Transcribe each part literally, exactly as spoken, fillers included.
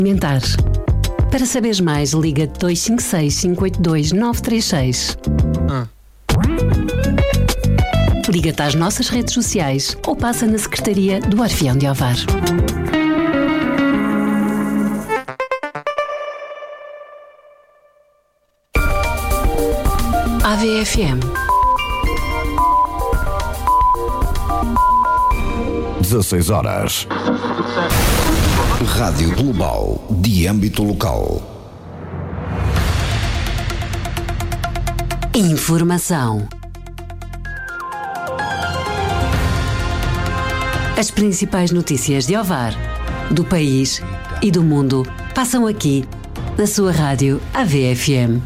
alimentar. Para saberes mais, liga dois cinco seis, cinco oito dois, nove três seis. Ah. Liga-te às nossas redes sociais ou passa na Secretaria do Orfeão de Ovar. A V F M. dezasseis horas. Rádio Global de âmbito local. Informação. As principais notícias de Ovar, do país e do mundo passam aqui, na sua rádio A V F M.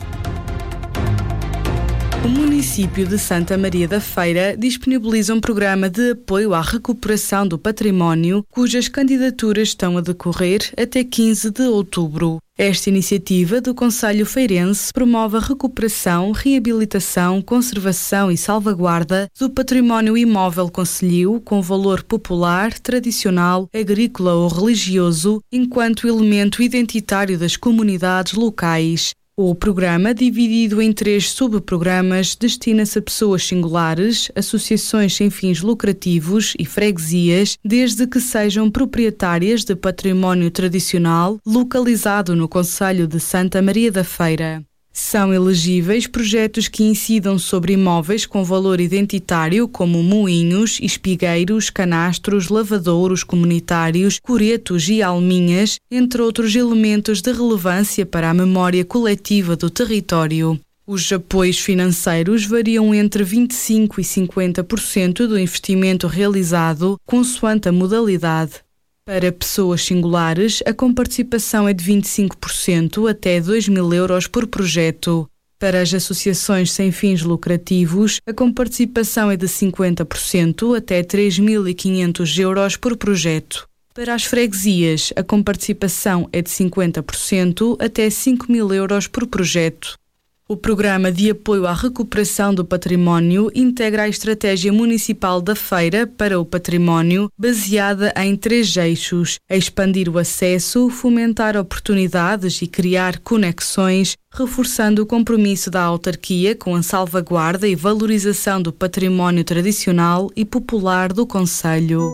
O município de Santa Maria da Feira disponibiliza um programa de apoio à recuperação do património, cujas candidaturas estão a decorrer até quinze de outubro. Esta iniciativa do Concelho Feirense promove a recuperação, reabilitação, conservação e salvaguarda do património imóvel concelhio com valor popular, tradicional, agrícola ou religioso, enquanto elemento identitário das comunidades locais. O programa, dividido em três subprogramas, destina-se a pessoas singulares, associações sem fins lucrativos e freguesias, desde que sejam proprietárias de património tradicional localizado no concelho de Santa Maria da Feira. São elegíveis projetos que incidam sobre imóveis com valor identitário, como moinhos, espigueiros, canastros, lavadouros comunitários, coretos e alminhas, entre outros elementos de relevância para a memória coletiva do território. Os apoios financeiros variam entre vinte e cinco por cento e cinquenta por cento do investimento realizado, consoante a modalidade. Para pessoas singulares, a comparticipação é de vinte e cinco por cento até dois mil euros por projeto. Para as associações sem fins lucrativos, a comparticipação é de cinquenta por cento até três mil e quinhentos euros por projeto. Para as freguesias, a comparticipação é de cinquenta por cento até cinco mil euros por projeto. O Programa de Apoio à Recuperação do Património integra a Estratégia Municipal da Feira para o Património, baseada em três eixos: expandir o acesso, fomentar oportunidades e criar conexões, reforçando o compromisso da autarquia com a salvaguarda e valorização do património tradicional e popular do concelho.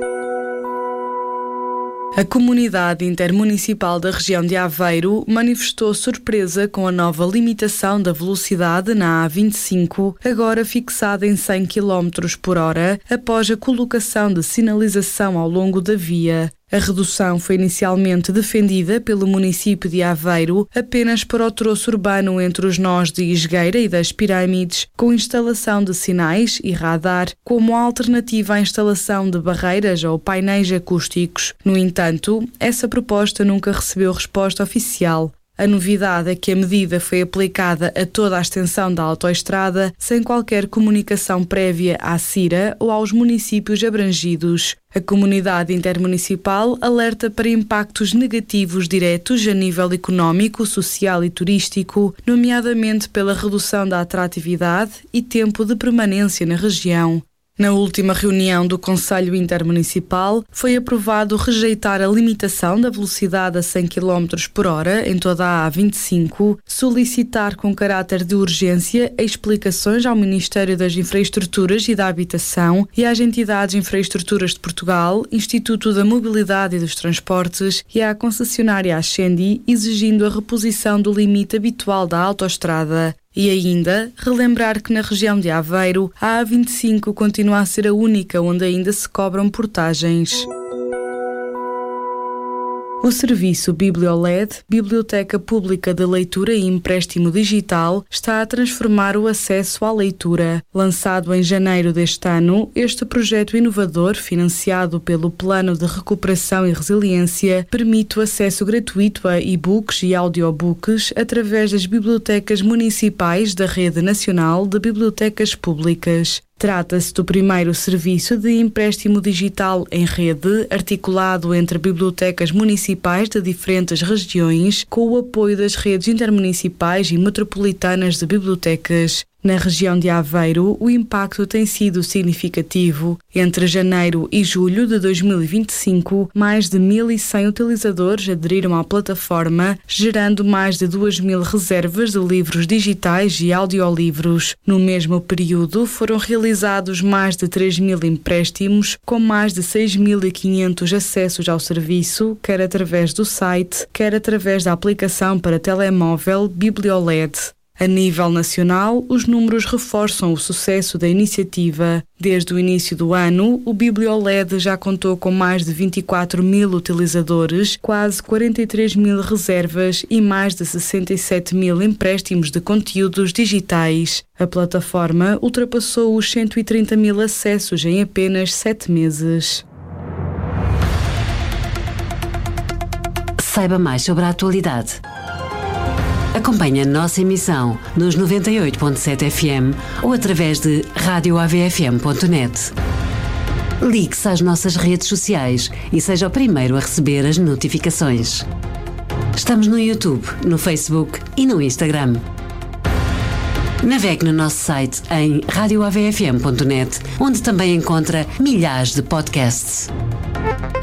A Comunidade Intermunicipal da região de Aveiro manifestou surpresa com a nova limitação da velocidade na A vinte e cinco, agora fixada em cem quilómetros por hora, após a colocação de sinalização ao longo da via. A redução foi inicialmente defendida pelo município de Aveiro apenas para o troço urbano entre os nós de Isgueira e das Pirâmides, com instalação de sinais e radar, como alternativa à instalação de barreiras ou painéis acústicos. No entanto, essa proposta nunca recebeu resposta oficial. A novidade é que a medida foi aplicada a toda a extensão da autoestrada, sem qualquer comunicação prévia à CIRA ou aos municípios abrangidos. A comunidade intermunicipal alerta para impactos negativos diretos a nível económico, social e turístico, nomeadamente pela redução da atratividade e tempo de permanência na região. Na última reunião do Conselho Intermunicipal, foi aprovado rejeitar a limitação da velocidade a cem quilómetros por hora em toda a A vinte e cinco, solicitar com caráter de urgência explicações ao Ministério das Infraestruturas e da Habitação e às entidades Infraestruturas de Portugal, Instituto da Mobilidade e dos Transportes e à concessionária Ascendi, exigindo a reposição do limite habitual da autoestrada. E ainda, relembrar que na região de Aveiro, a A vinte e cinco continua a ser a única onde ainda se cobram portagens. O serviço BiblioLED, Biblioteca Pública de Leitura e Empréstimo Digital, está a transformar o acesso à leitura. Lançado em janeiro deste ano, este projeto inovador, financiado pelo Plano de Recuperação e Resiliência, permite o acesso gratuito a e-books e audiobooks através das bibliotecas municipais da Rede Nacional de Bibliotecas Públicas. Trata-se do primeiro serviço de empréstimo digital em rede, articulado entre bibliotecas municipais de diferentes regiões, com o apoio das redes intermunicipais e metropolitanas de bibliotecas. Na região de Aveiro, o impacto tem sido significativo. Entre janeiro e julho de dois mil e vinte e cinco, mais de mil e cem utilizadores aderiram à plataforma, gerando mais de duas mil reservas de livros digitais e audiolivros. No mesmo período, foram realizados mais de três mil empréstimos, com mais de seis mil e quinhentos acessos ao serviço, quer através do site, quer através da aplicação para telemóvel BiblioLed. A nível nacional, os números reforçam o sucesso da iniciativa. Desde o início do ano, o BiblioLed já contou com mais de vinte e quatro mil utilizadores, quase quarenta e três mil reservas e mais de sessenta e sete mil empréstimos de conteúdos digitais. A plataforma ultrapassou os cento e trinta mil acessos em apenas sete meses. Saiba mais sobre a atualidade. Acompanhe a nossa emissão nos noventa e oito ponto sete F M ou através de rádio A V F M ponto net. Ligue-se às nossas redes sociais e seja o primeiro a receber as notificações. Estamos no YouTube, no Facebook e no Instagram. Navegue no nosso site em rádio A V F M ponto net, onde também encontra milhares de podcasts.